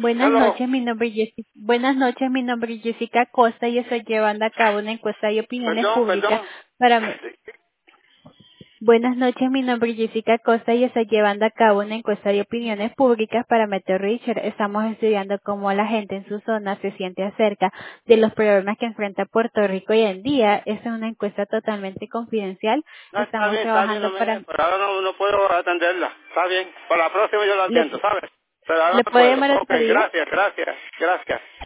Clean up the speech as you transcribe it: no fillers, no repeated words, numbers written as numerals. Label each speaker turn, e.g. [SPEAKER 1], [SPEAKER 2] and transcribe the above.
[SPEAKER 1] Hello.
[SPEAKER 2] Buenas noches, mi nombre es Jessica Costa y estoy llevando a cabo una encuesta de opiniones públicas
[SPEAKER 1] Perdón.
[SPEAKER 2] para. Buenas noches, mi nombre es Jessica Costa y estoy llevando a cabo una encuesta de opiniones públicas para Metro Richard. Estamos estudiando cómo la gente en su zona se siente acerca de los problemas que enfrenta Puerto Rico hoy en día. Esta es una encuesta totalmente confidencial.
[SPEAKER 1] No,
[SPEAKER 2] Estamos
[SPEAKER 1] está bien,
[SPEAKER 2] trabajando para.
[SPEAKER 1] pero ahora no puedo atenderla. Está bien. Para la próxima yo la
[SPEAKER 2] ¿Le,
[SPEAKER 1] atiendo, ¿sabes? Pero ahora
[SPEAKER 2] le
[SPEAKER 1] no
[SPEAKER 2] puedo
[SPEAKER 1] puedo.
[SPEAKER 2] llamar
[SPEAKER 1] Ok,
[SPEAKER 2] otro día?
[SPEAKER 1] gracias.